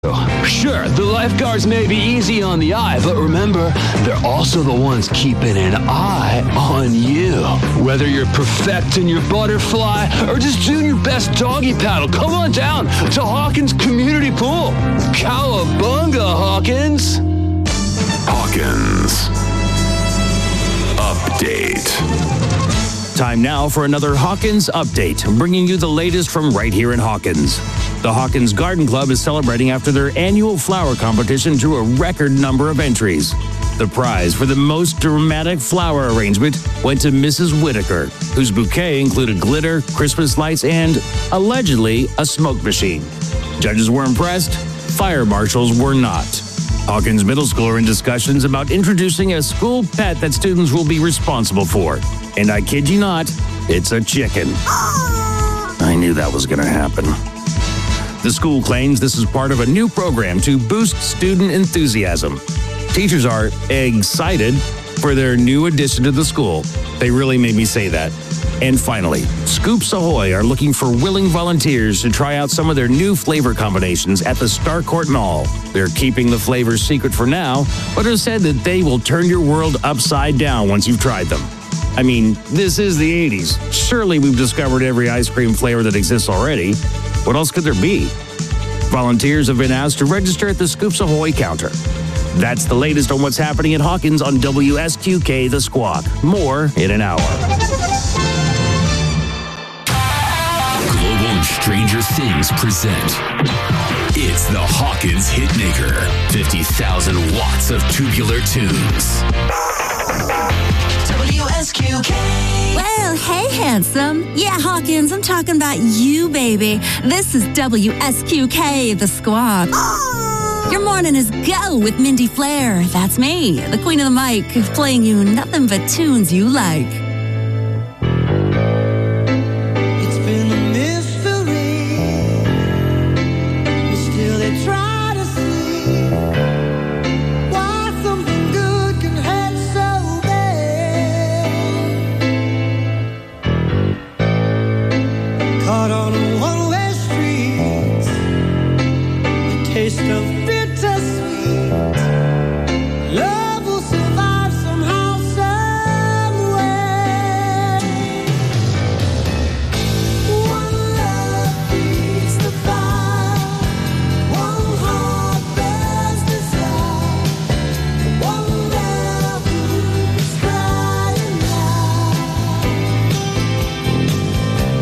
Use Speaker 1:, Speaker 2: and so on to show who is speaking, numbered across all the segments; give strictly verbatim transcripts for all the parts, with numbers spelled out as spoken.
Speaker 1: Sure, the lifeguards may be easy on the eye, but remember, they're also the ones keeping an eye on you. Whether you're perfecting your butterfly or just doing your best doggy paddle, come on down to Hawkins Community Pool. Cowabunga, Hawkins!
Speaker 2: Hawkins Update.
Speaker 3: Time now for another Hawkins Update, bringing you the latest from right here in Hawkins. The Hawkins Garden Club is celebrating after their annual flower competition drew a record number of entries. The prize for the most dramatic flower arrangement went to Missus Whitaker, whose bouquet included glitter, Christmas lights, and, allegedly, a smoke machine. Judges were impressed, fire marshals were not. Hawkins Middle School are in discussions about introducing a school pet that students will be responsible for. And I kid you not, it's a chicken. I knew that was going to happen. The school claims this is part of a new program to boost student enthusiasm. Teachers are excited for their new addition to the school. They really made me say that. And finally, Scoops Ahoy are looking for willing volunteers to try out some of their new flavor combinations at the Starcourt Mall. They're keeping the flavors secret for now, but have said that they will turn your world upside down once you've tried them. I mean, this is the eighties. Surely we've discovered every ice cream flavor that exists already. What else could there be? Volunteers have been asked to register at the Scoops Ahoy counter. That's the latest on what's happening at Hawkins on W S Q K The Squawk. More in an hour.
Speaker 2: Global and Stranger Things present. It's the Hawkins Hitmaker. fifty thousand watts of tubular tunes.
Speaker 4: W S Q K.
Speaker 5: Well, hey, handsome. Yeah, Hawkins, I'm talking about you, baby. This is W S Q K, The Squawk. Your morning is Go with Mindy Flair. That's me, the queen of the mic, playing you nothing but tunes you like.
Speaker 6: It's been a mystery, but still they try to see why something good can hurt so bad. Caught on a one-way street, the taste of love will survive somehow, some way. One love feeds the fire, one heart bears desire, one love who's crying out.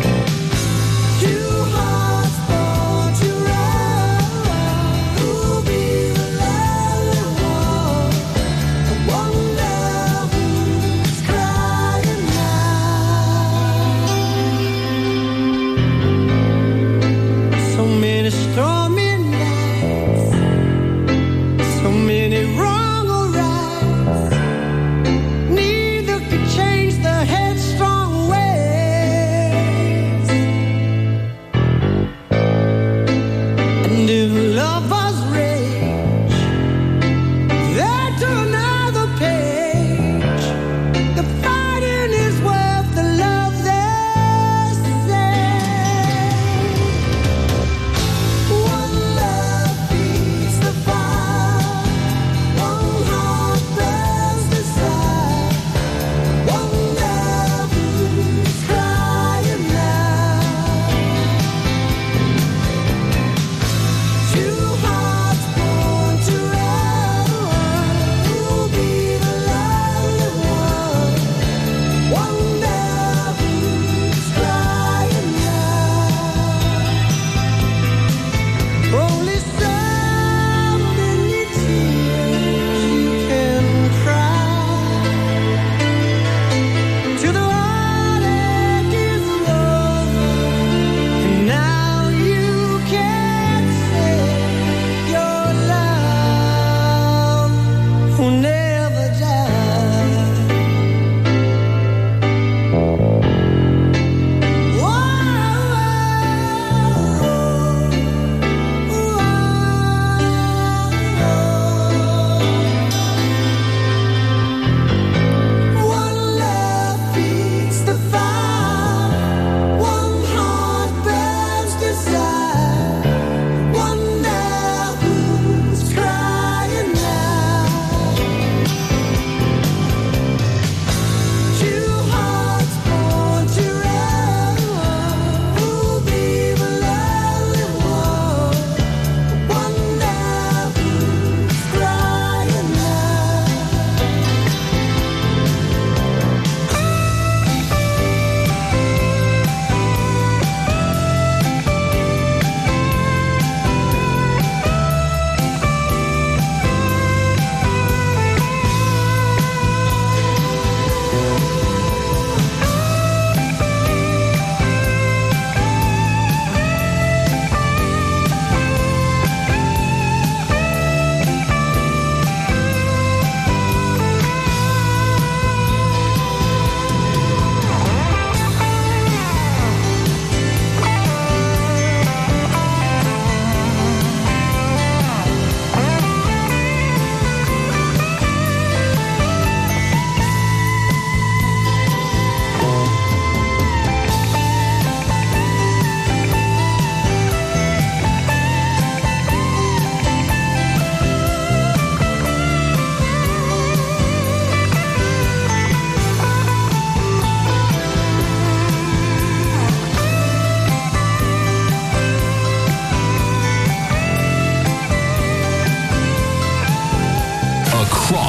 Speaker 6: Two hearts born to run, who'll be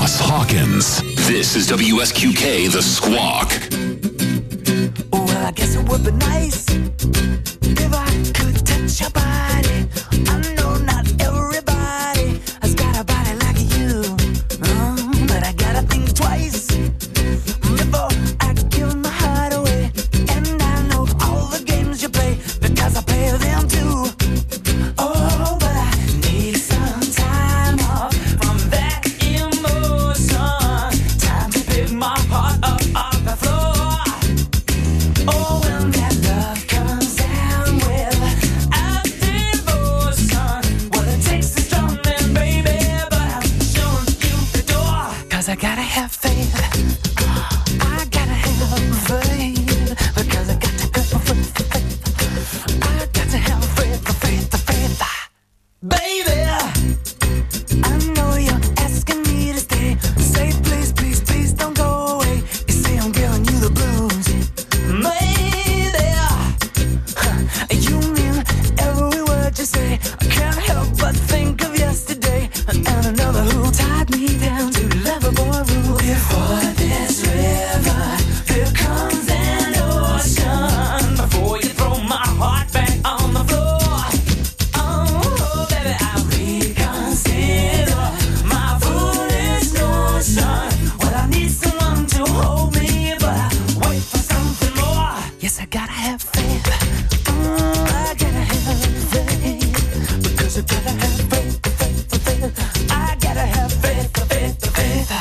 Speaker 2: Ross Hawkins. This is W S Q K The Squawk.
Speaker 6: Well, I guess it would be nice if I could touch your body. I know not everybody has got a body like you, oh, but I gotta think twice before I give my heart away. And I know all the games you play because I play them too. Oh, but I need some time off from that emotion. Time to pick my heart up off the floor. Oh, when that love comes down without devotion, well, it takes a strong man, baby, but I'm showing you the door. 'Cause I gotta have faith. I gotta have faith. Because I got to go for faith. I got to have faith, faith, faith. Baby, I know you're asking me to stay. Say please, please, please don't go away. You say I'm giving you the blues. Maybe you mean every word you say. I can't help but think of yesterday and another who tied me down to lovable rule. Before this river, here comes an ocean. Before you throw my heart back on the floor. Oh, baby, I reconsider my foolish notion. Well, I need someone to hold me, but I wait for something more. Yes, I gotta have faith. Oh, I gotta have faith. Because I gotta have faith, faith, faith. I gotta have faith, faith, faith.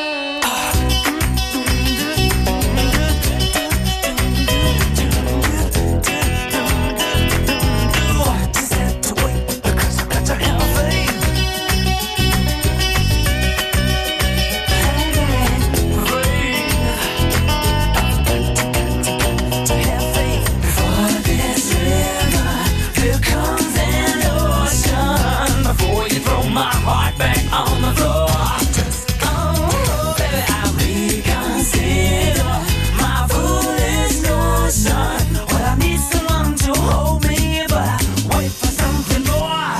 Speaker 6: Just have to wait because I got to have faith. To have faith before this river, here comes an ocean. Before you throw my heart back on the floor. Oh, baby, I reconsider my foolish notion. Well, I need someone to hold me, but I wait for something more.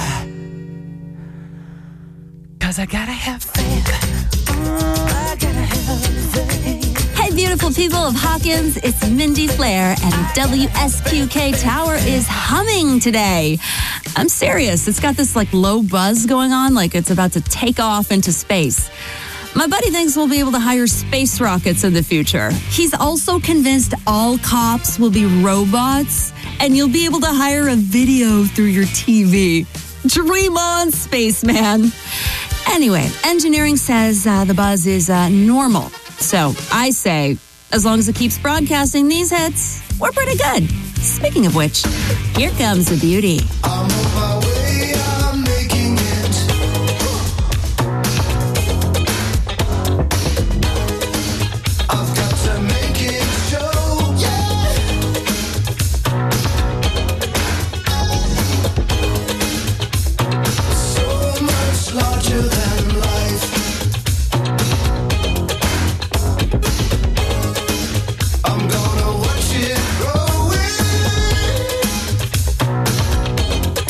Speaker 6: 'Cause I gotta have faith. Oh, I gotta have faith.
Speaker 5: Hey, beautiful people of Hawkins, it's Mindy Flair, and W S Q K Tower is humming today. I'm serious. It's got this like low buzz going on, like it's about to take off into space. My buddy thinks we'll be able to hire space rockets in the future. He's also convinced all cops will be robots, and you'll be able to hire a video through your T V. Dream on, spaceman. Anyway, engineering says uh, the buzz is uh, normal. So I say, as long as it keeps broadcasting these hits, we're pretty good. Speaking of which, here comes the beauty.
Speaker 4: I'm on my way, I'm making it. I've got to make it show, yeah. So much larger than life. I'm gonna watch it grow.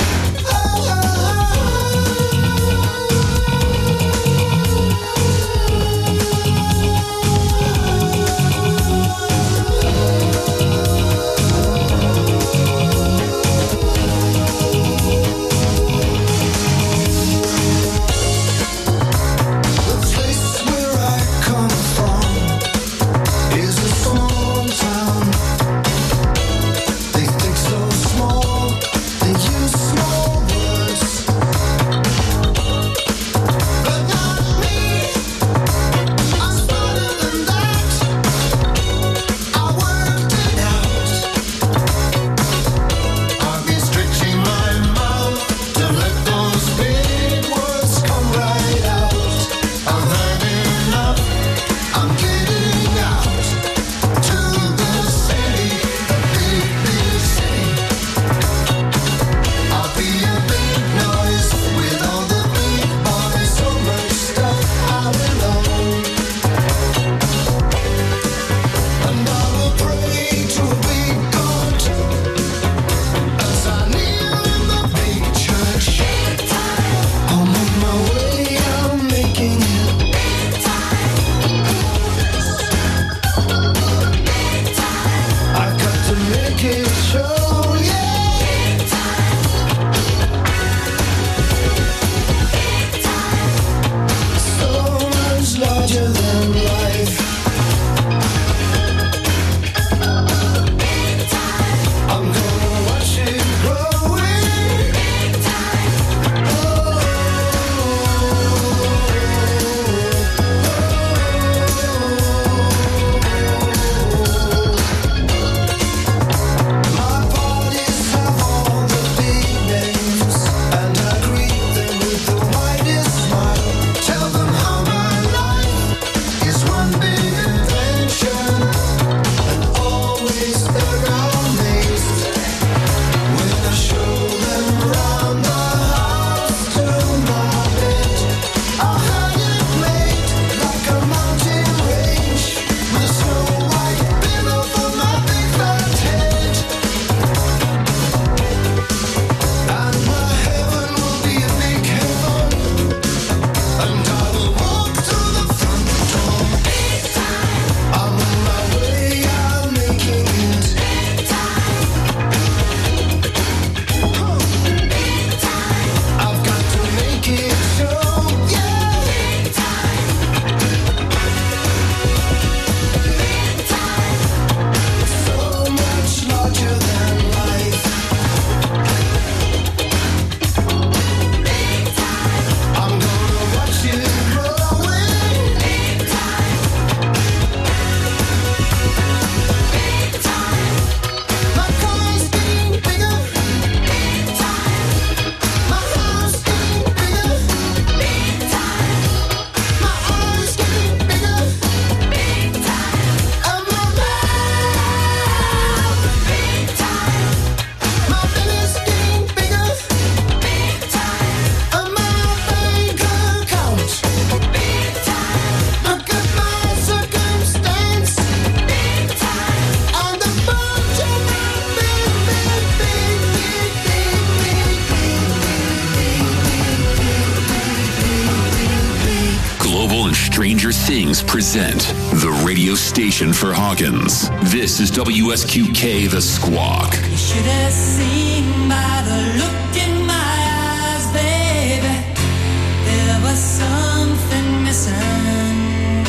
Speaker 2: Stranger Things present the radio station for Hawkins. This is W S Q K The Squawk.
Speaker 6: You should have seen by the look in my eyes, baby. There was something missing.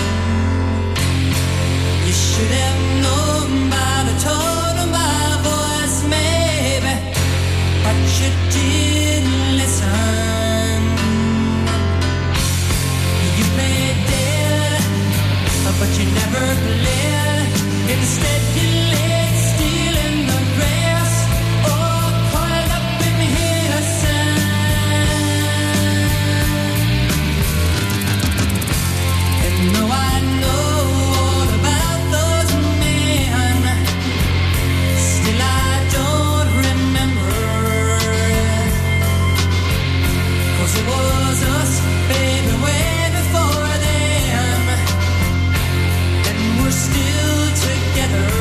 Speaker 6: You should have known by the tone of my voice, maybe, but you didn't listen. You played dead, but you never played. Instead you laid still in the grass, or coiled up in innocence. And though I know all about those men, still I don't remember. 'Cause it was us, baby, way before them, and we're still together.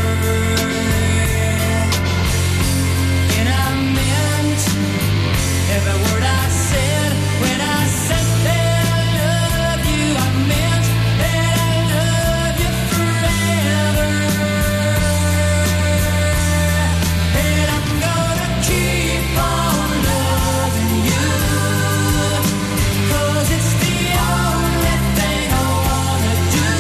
Speaker 6: And I meant every word I said when I said that I love you. I meant that I love you forever. And I'm gonna keep on loving you, 'cause it's the only thing I wanna do.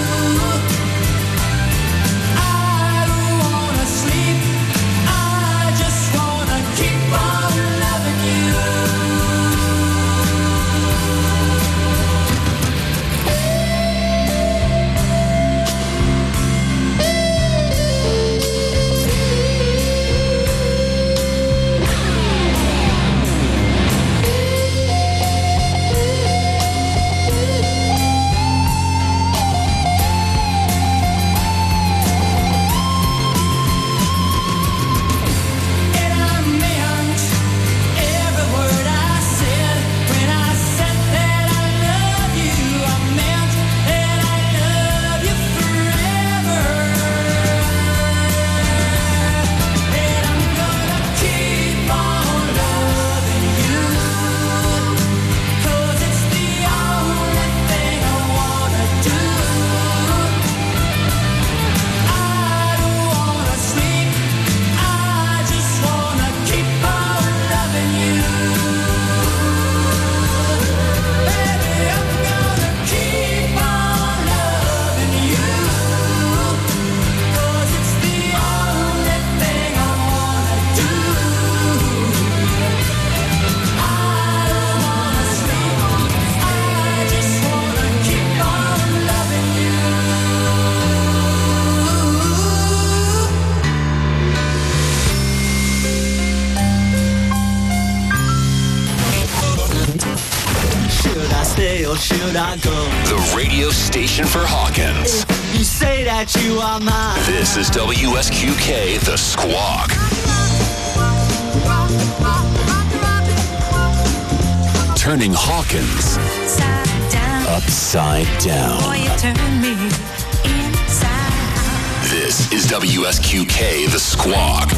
Speaker 6: I don't wanna sleep, I just wanna keep on loving you. And I meant every word I said when I said that I love you. I meant that I love you forever. And I'm gonna keep on loving you, 'cause it's the only thing I wanna do. I don't wanna sleep, I just wanna keep on loving you. Baby, I'm gonna keep on loving you, 'cause it's the only thing I wanna do. I don't wanna sleep, I just wanna keep on loving you.
Speaker 7: Should I stay or should I go?
Speaker 2: The radio station for Hawkins.
Speaker 7: You say that you are mine.
Speaker 2: This is W S Q K The Squawk. Turning Hawkins upside down. This is W S Q K The Squawk.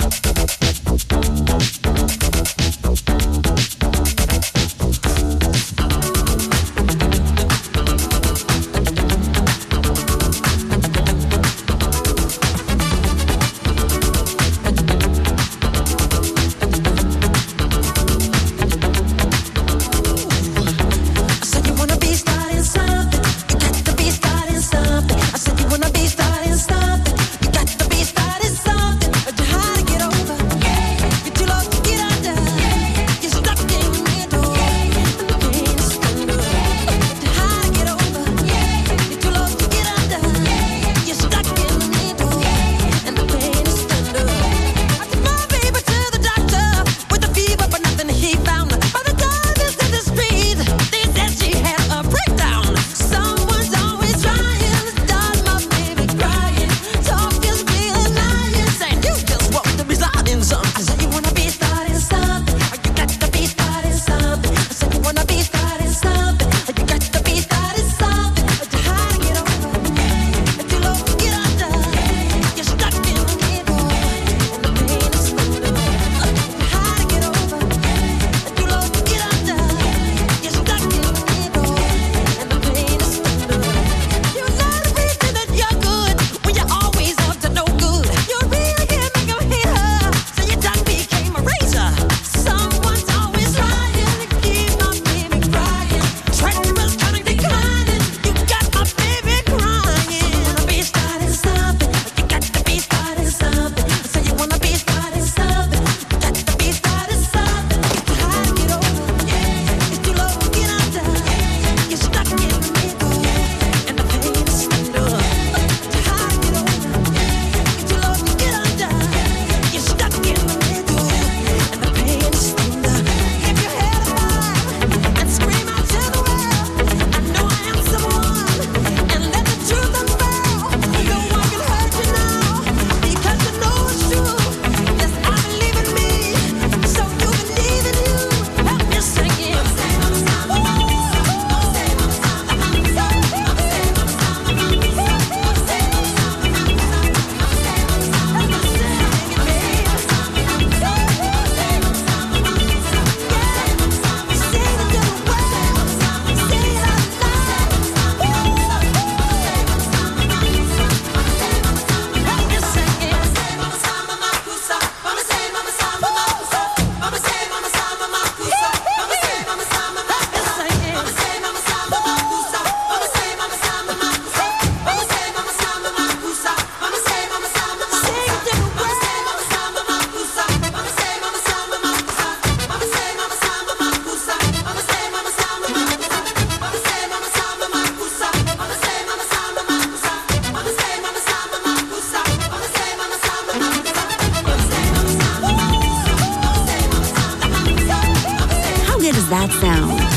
Speaker 6: I said you wanna be starting something, you got to be starting something. I said you wanna be starting something, you got to be starting something. But you're hard to get over, you're too low to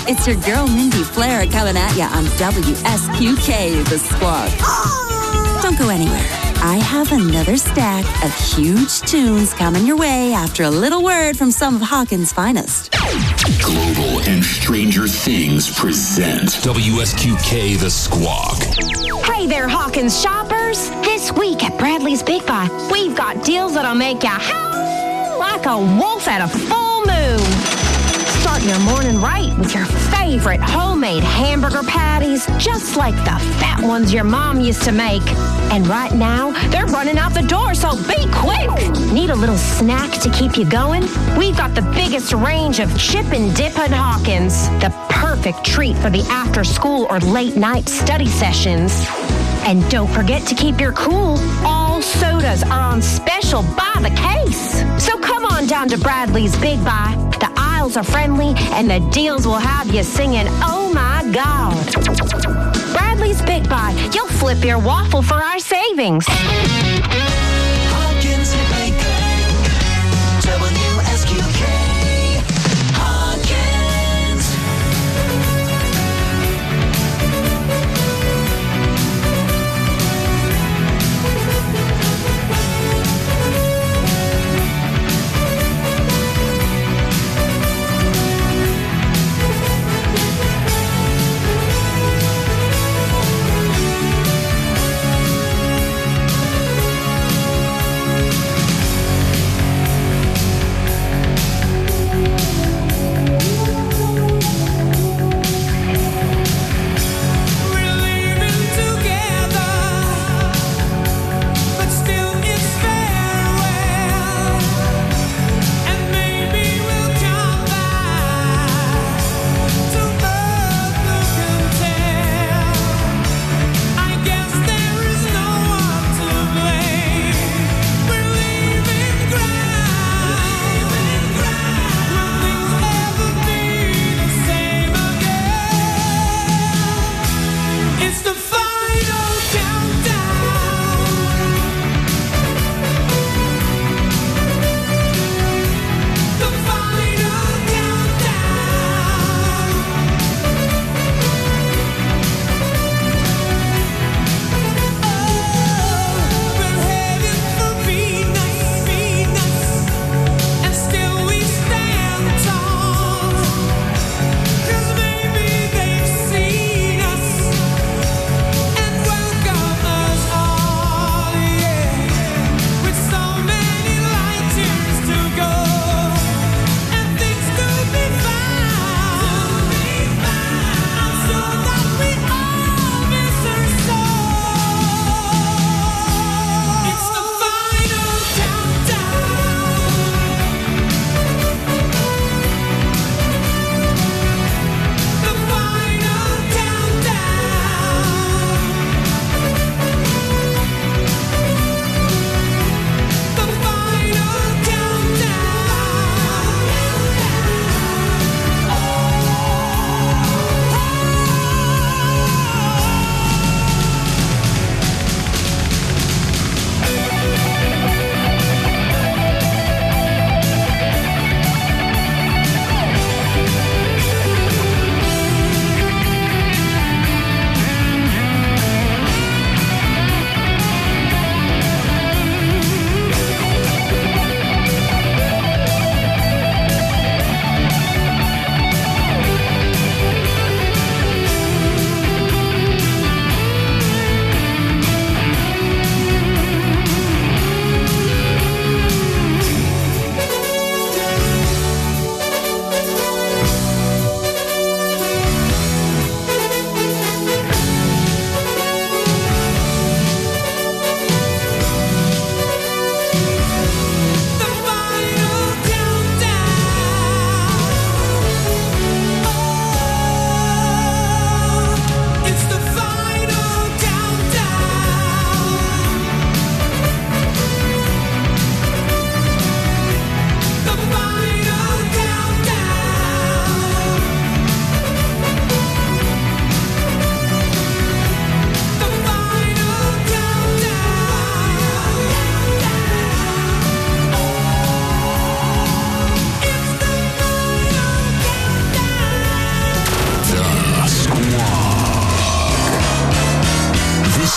Speaker 5: It's your girl Mindy Flair coming at ya on W S Q K, The Squawk. Don't go anywhere. I have another stack of huge tunes coming your way after a little word from some of Hawkins' finest.
Speaker 2: Global and Stranger Things present W S Q K The Squawk.
Speaker 8: Hey there, Hawkins shoppers. This week at Bradley's Big Buy, we've got deals that'll make you howl like a wolf at a full moon. Start your morning right with your favorite homemade hamburger patties, just like the fat ones your mom used to make. And right now, they're running out the door, so be quick. Need a little snack to keep you going? We've got the biggest range of chip and dip at Hawkins, the perfect treat for the after school or late night study sessions. And don't forget to keep your cool. All sodas are on special by the case. So come on down to Bradley's Big Buy. The aisles are friendly and the deals will have you singing, oh my God. Bradley's Big Buy. You'll flip your waffle for our savings.
Speaker 4: Hawkins Hitmaker, W S Q K, Hawkins.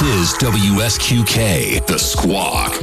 Speaker 2: is W S Q K, The Squawk.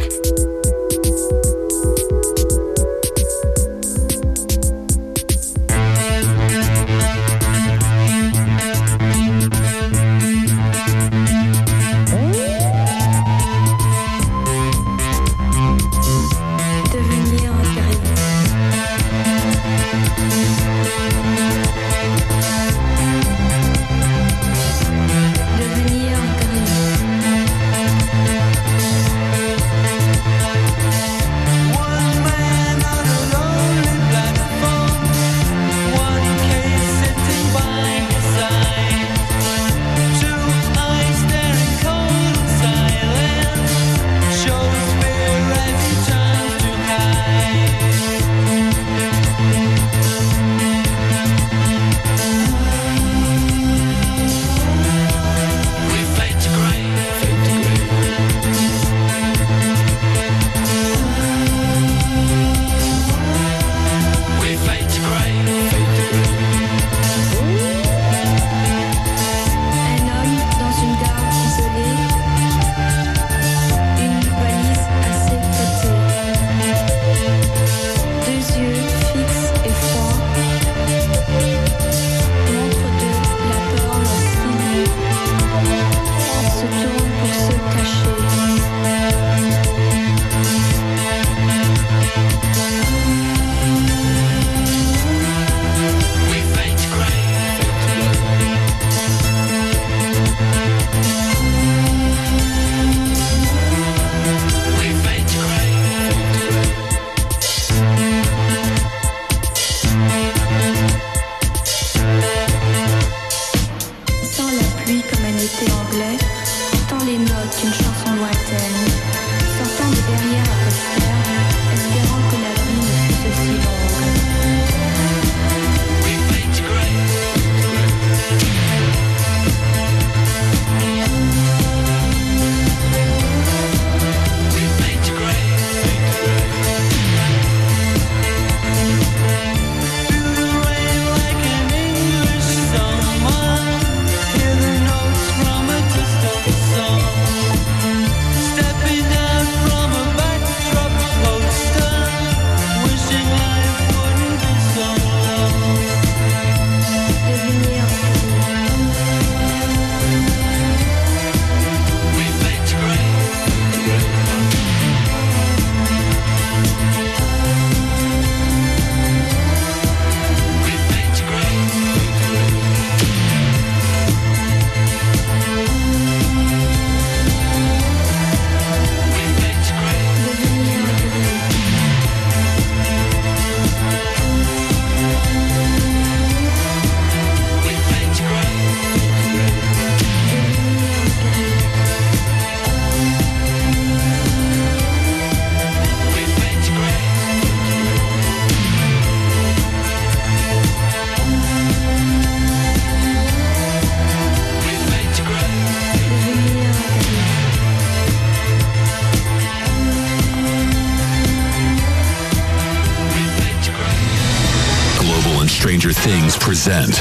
Speaker 2: Stranger Things present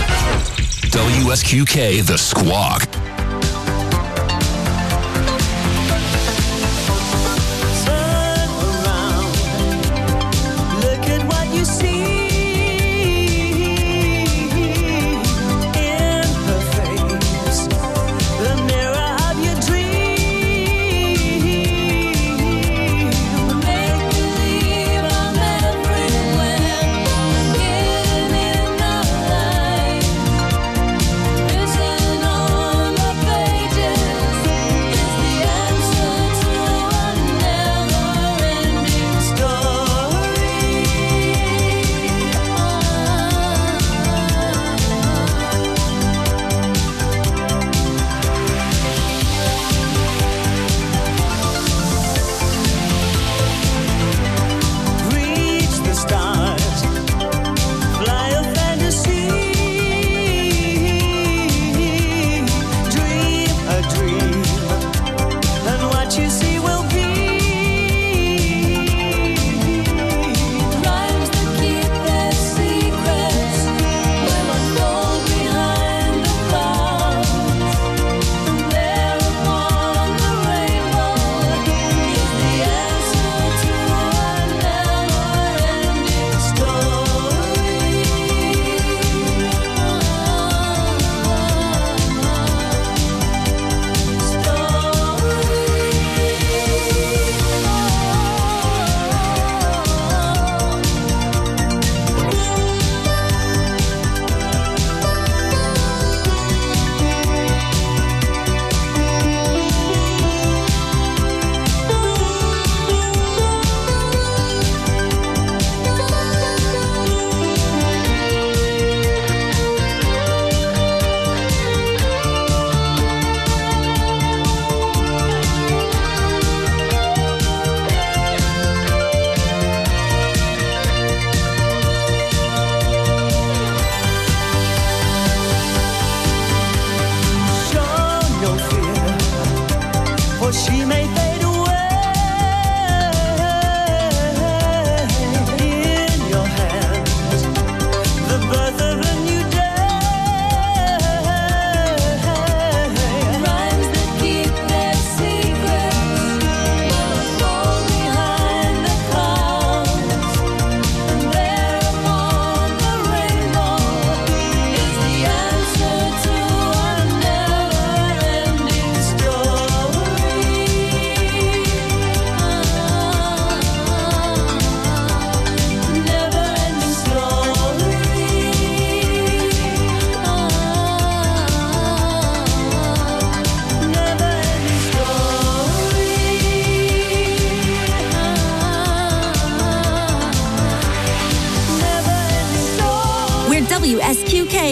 Speaker 2: W S Q K The Squawk.
Speaker 6: Turn around, look at what you see in her face, the mirror of your dream. Make believe I'm everywhere, give me the light. Listen on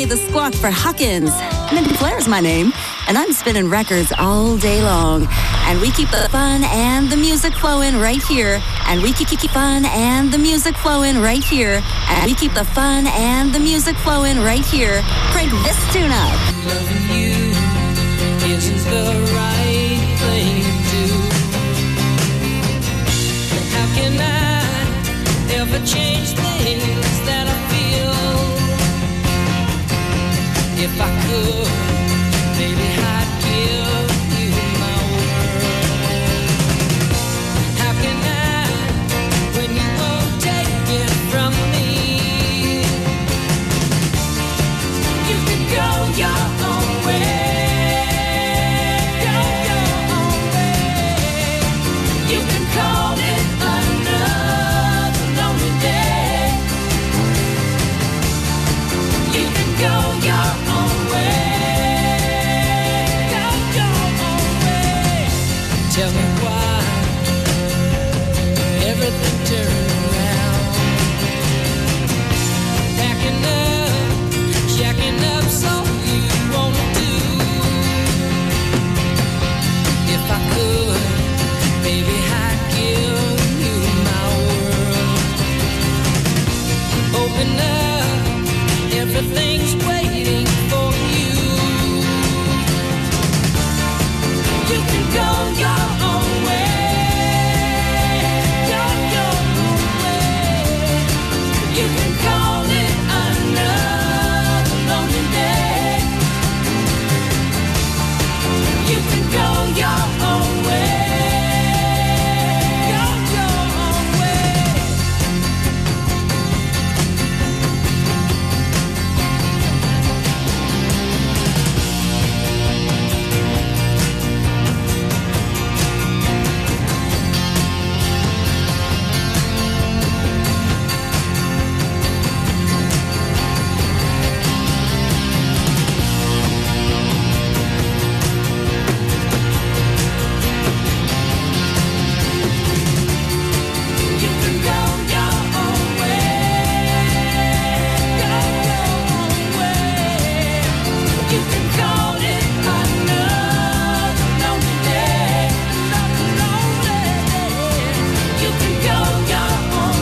Speaker 5: the Squawk for Hawkins. Mindy Flair's my name, and I'm spinning records all day long. And we keep the fun and the music flowing right here. And we keep, keep fun and the music flowing right here. And we keep the fun and the music flowing right here. Crank this tune up.
Speaker 9: Loving you isn't the right thing to do. How can I ever change things that I feel? If I could, maybe I'd give you my world. How can I, when you won't take it from me? You can go your own way, go your own way. You can call it another lonely day. You can go your own way, go your own way. Tell me why everything turned around. Backing up, jacking up, so you wanna do. If I could, baby, I'd give you my world. Open up, everything's waiting for you. You can go your own way, go your own way. You can call it another lonely day. You can go your own way, go your own way. You can go your own way, go your own way. You can call it another lonely day, another lonely day. You can go your own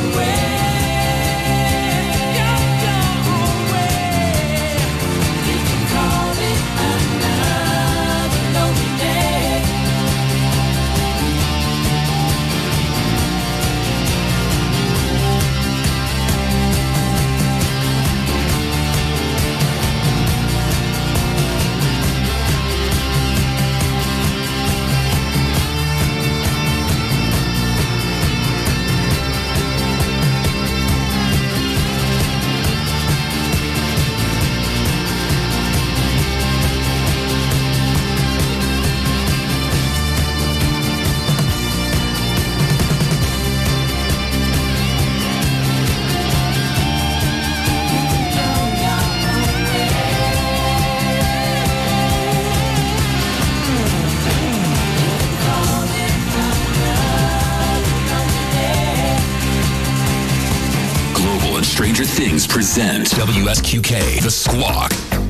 Speaker 9: way, go your own way. You can call it another lonely day.
Speaker 2: Global and Stranger Things present W S Q K, The Squawk.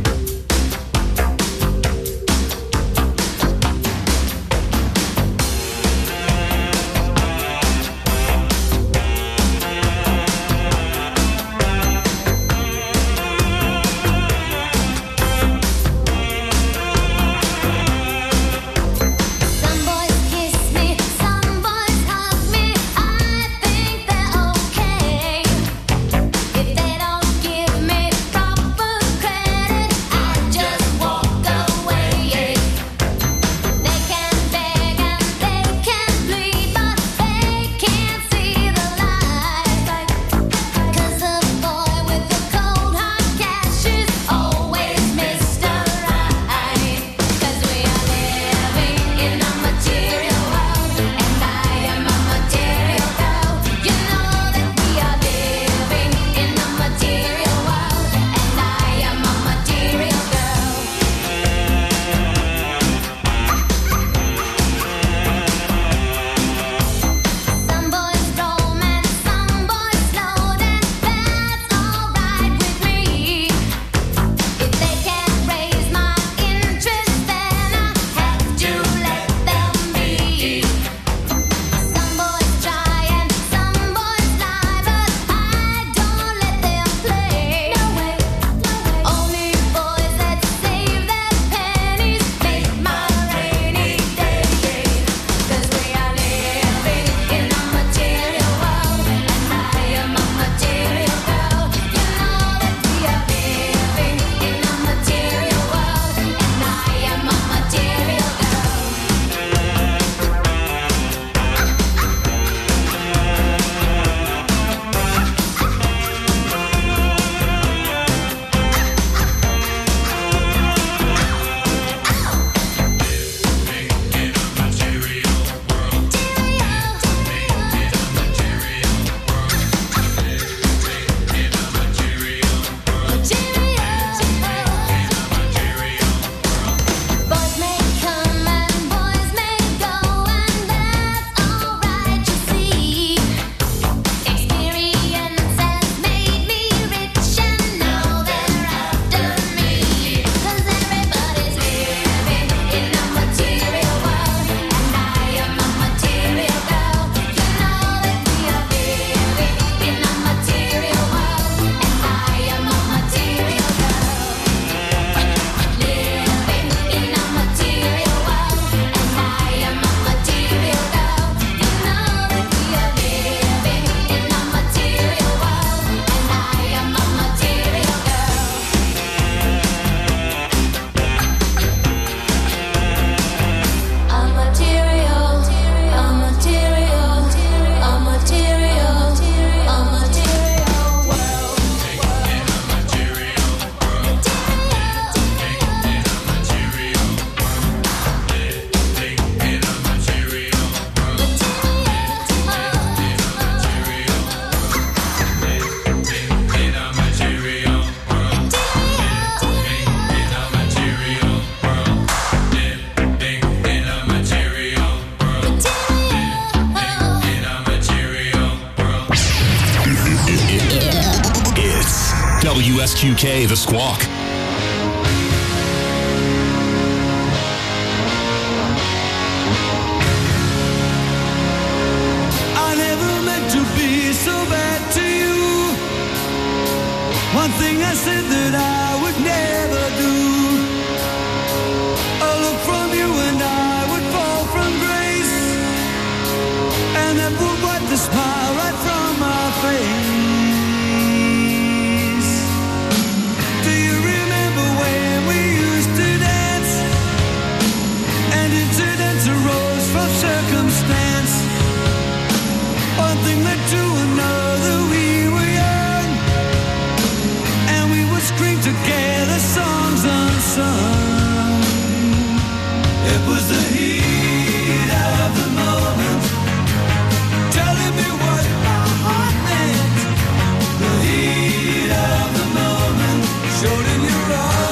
Speaker 10: Some boys kiss me, some boys hug me. I think they're okay if they don't give me proper credit.
Speaker 2: Q K, The Squawk.
Speaker 11: I never meant to be so bad to you. One thing I said that I would never do. A look from you and I would fall from grace, and that would wipe the smile right from my face. Do you remember when we used to dance? And incidents arose from circumstance. One thing led to another, we were young, and we would scream together songs unsung. It was the heat of the moment, telling me what my heart meant. The heat of the moment showed in your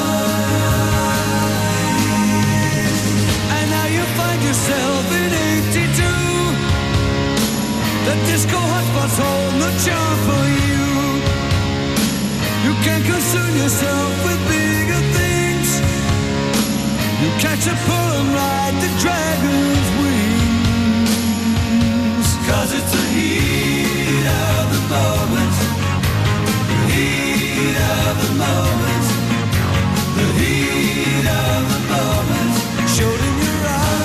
Speaker 11: eyes. And now you find yourself in eighty-two. The disco hotspots hold no charm for you. You can't concern yourself with bigger things. You catch a poem like the dragon's wings. Cause it's the heat of the moment. The heat of the moment. The heat of the moment showed in your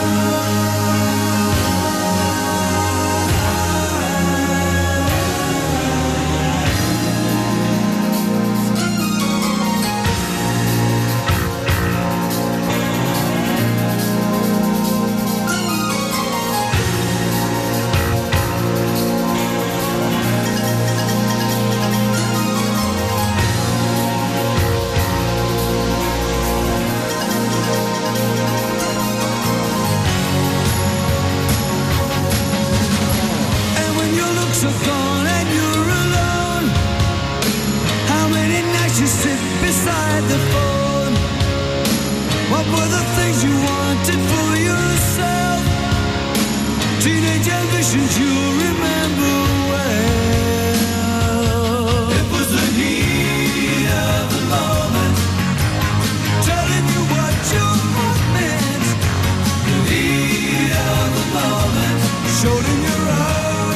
Speaker 11: are gone and you're alone. How many nights you sit beside the phone? What were the things you wanted for yourself? Teenage ambitions you remember well. It was the heat of the moment, telling you what your heart meant. The heat of the moment showed in your eyes.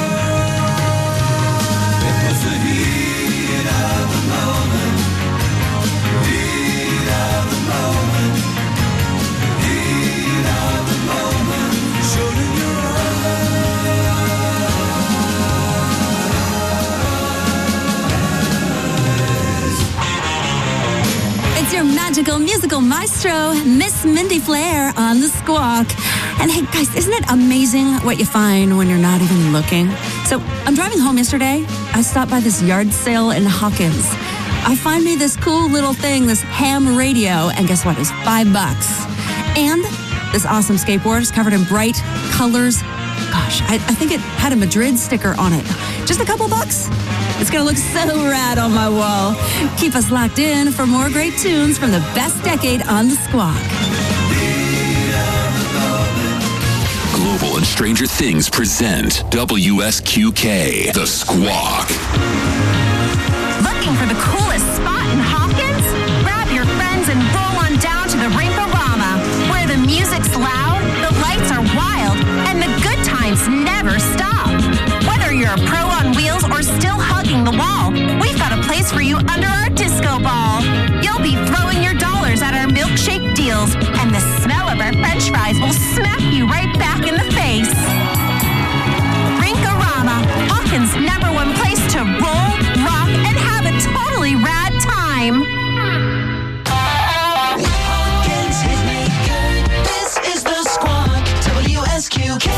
Speaker 5: Your magical musical maestro, Miss Mindy Flair on The Squawk. And hey, guys, isn't it amazing what you find when you're not even looking? So I'm driving home yesterday. I stopped by this yard sale in Hawkins. I find me this cool little thing, this ham radio, and guess what? It was five bucks. And this awesome skateboard is covered in bright colors. Gosh, I, I think it had a Madrid sticker on it. Just a couple bucks. It's going to look so rad on my wall. Keep us locked in for more great tunes from the best decade on The Squawk.
Speaker 2: Global and Stranger Things present W S Q K, The Squawk.
Speaker 8: Looking for the coolest spot in Hawkins? Grab your friends and roll on down to the Rinkorama, where the music's loud, the lights are wild, and the good times never stop. Whether you're a pro on wheels or still hugging the wall, we've got a place for you under our disco ball. You'll be throwing your dollars at our milkshake deals, and the smell of our french fries will smack you right back in the face. Rinkorama, Hawkins' number one place to roll, rock, and have a totally rad time.
Speaker 6: Hawkins Hitmaker, this is The Squawk, W S Q K.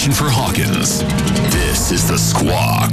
Speaker 2: station for Hawkins. This is The Squawk.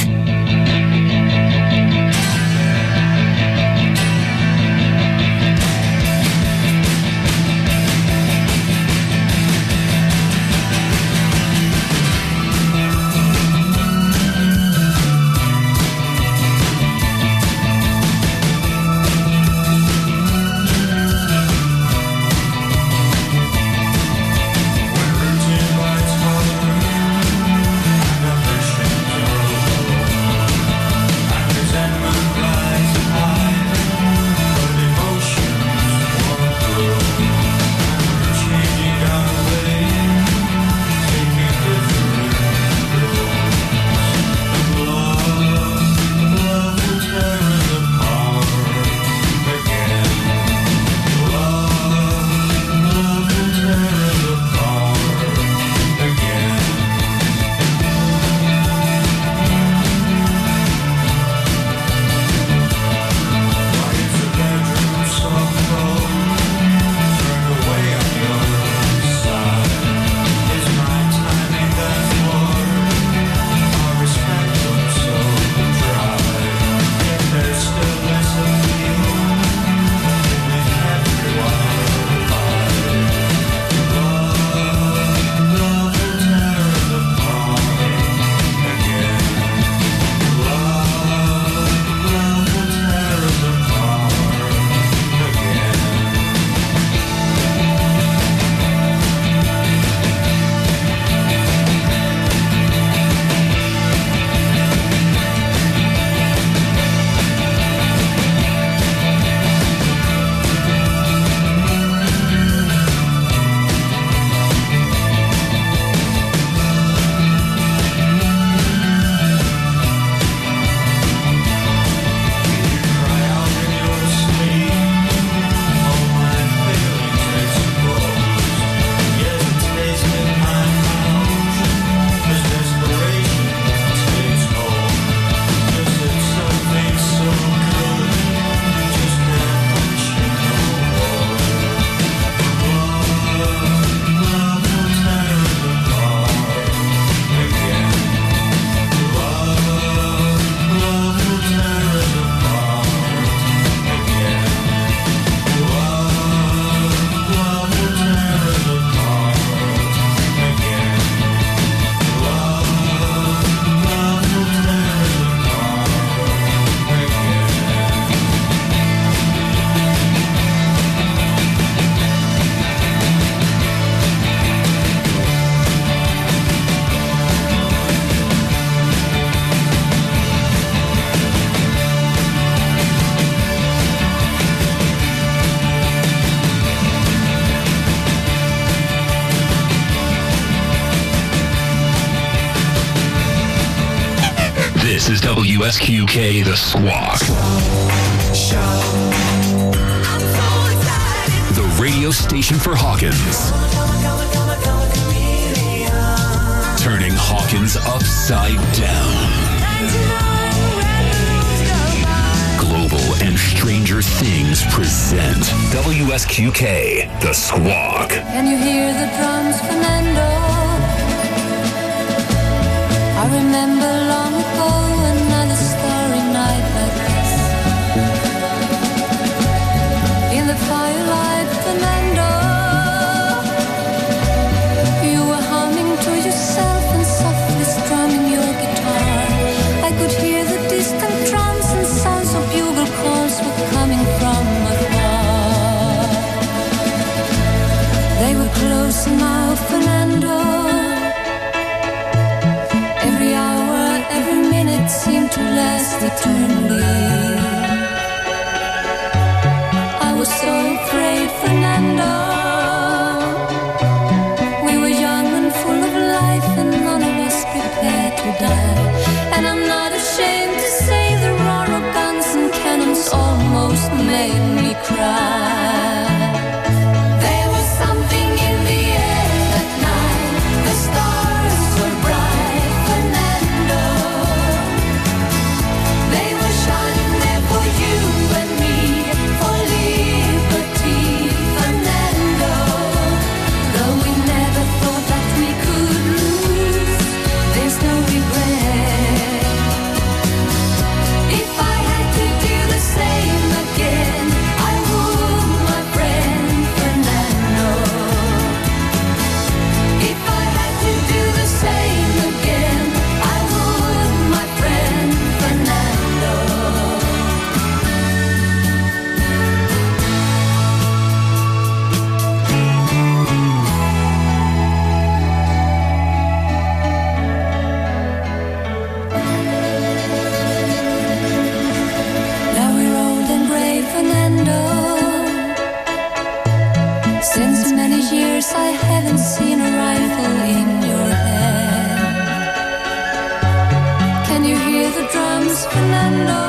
Speaker 2: This is W S Q K, The Squawk. The radio station for Hawkins. Turning Hawkins upside down. Global and Stranger Things present W S Q K, The Squawk.
Speaker 12: Can you hear the drums, Fernando? I remember long ago another starry night like this. In the firelight, Fernando, you were humming to yourself and softly strumming your guitar. I could hear the distant drums and sounds of bugle calls were coming from afar. They were close now, Fernando. Every hour, every minute seemed to last eternally. I was so afraid, Fernando. We were young and full of life, and none of us prepared to die. And I'm not ashamed to say the roar of guns and cannons almost made me cry. There was something in the air that night. The stars were bright, Fernando. They were shining there. Since many years I haven't seen a rifle in your hand. Can you hear the drums, Fernando?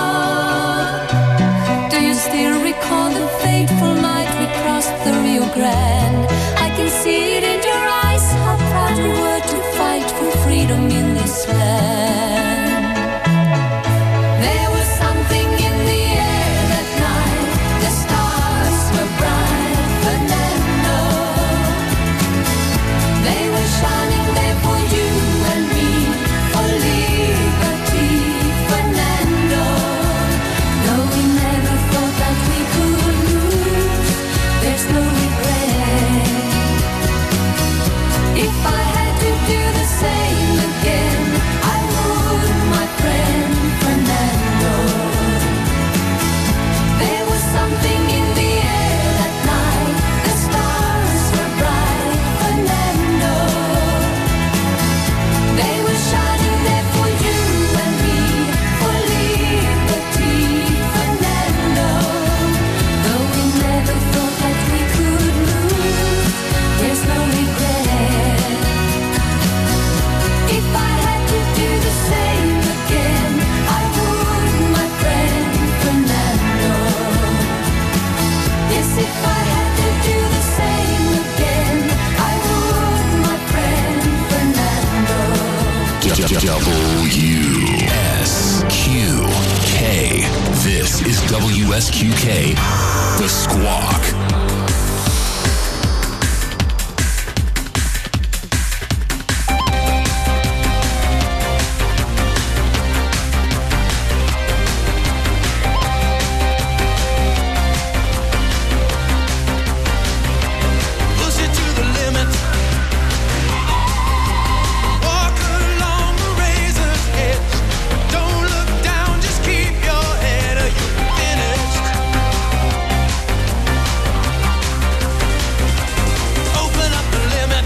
Speaker 12: Do you still recall the fateful night we crossed the Rio Grande? I can see it in your eyes, how proud we were to fight for freedom in this land. There was something in the air that night, the stars were bright, Fernando. They were shining there for you and me, for liberty, Fernando. Though we never thought that we could lose, there's no regret. If I had to do the same again, I would, my friend Fernando. There was something in the air that night, the stars were bright, Fernando. They were shining there for you and me, for liberty, Fernando. Though we never thought that we could lose, there's no regret. If I had to do the same again, I would, my friend Fernando. Yes, if I had to do the same again, I would, my friend Fernando.
Speaker 2: W S Q K. This is W S Q K, The Squawk.
Speaker 11: Push it to the limit. Walk along the razor's edge. Don't look down, just keep your head or you're finished. Open up the limit.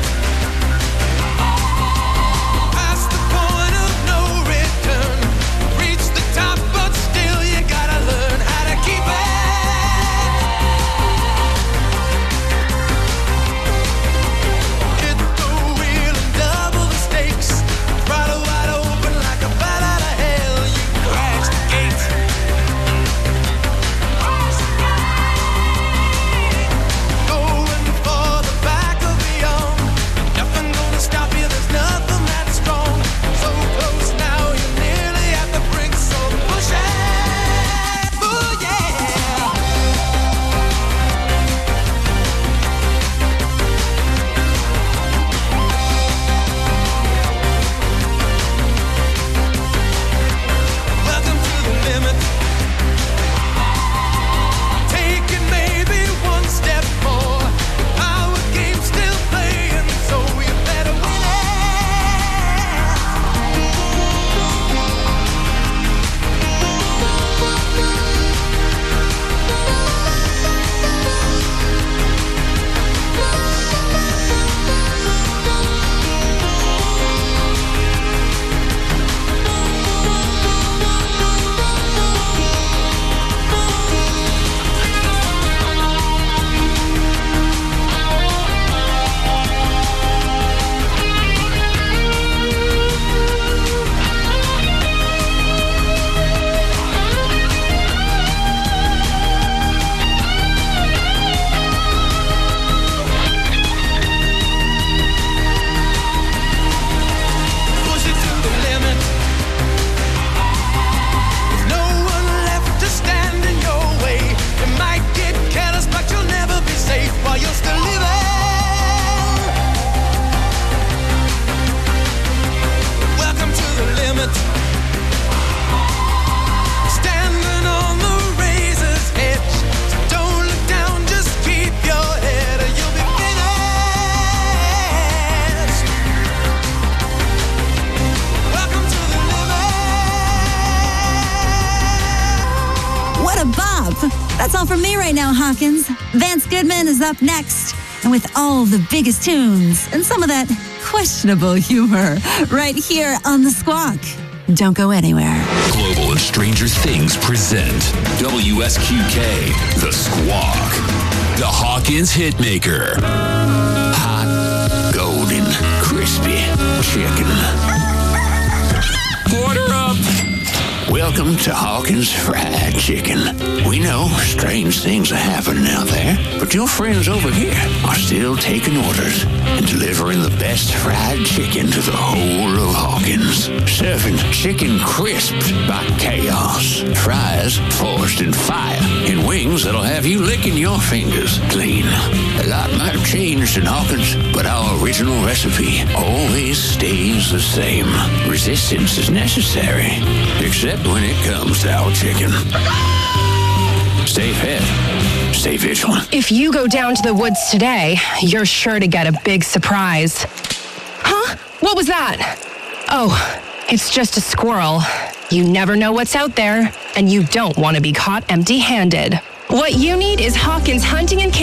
Speaker 11: Past the point of no return. Reach the top, but still you gotta learn how to keep it. Hit the wheel and double the stakes. Throttle wide open like a bat out of hell. You crash the gate. Going for the back of beyond. Nothing gonna stop you. There's nothing that strong. So close now, you're nearly at the brink. So push it. Oh yeah. Welcome to the limit. Take it maybe one step more. Our game's still playing, so you better win Push it to the limit. There's no one left to stand in your way. You might get careless, but you'll never be safe while you're still living. Welcome to the limit. Standing on the razor's edge. So don't look down, just keep your head or you'll be finished. Welcome to the limit.
Speaker 5: What a bop! That's all from me right now, Hawkins. Vance Goodman is up next, and with all the biggest tunes and some of that questionable humor, right here on The Squawk. Don't go anywhere.
Speaker 2: Global and Stranger Things present W S Q K, The Squawk. The Hawkins Hitmaker. Hot, golden, crispy chicken. Order up. Welcome to Hawkins Fried Chicken. We know strange things are happening out there, but your friends over here are still taking orders and delivering the best fried chicken to the whole of Hawkins. Serving chicken crisped by chaos, fries forged in fire, and wings that'll have you licking your fingers clean. A lot might have changed in Hawkins, but our original recipe always stays the same. Resistance is necessary, except when it comes to our chicken. Stay fed. Stay vigilant.
Speaker 8: If you go down to the woods today, you're sure to get a big surprise. Huh? What was that? Oh, it's just a squirrel. You never know what's out there, and you don't want to be caught empty-handed. What you need is Hawkins Hunting and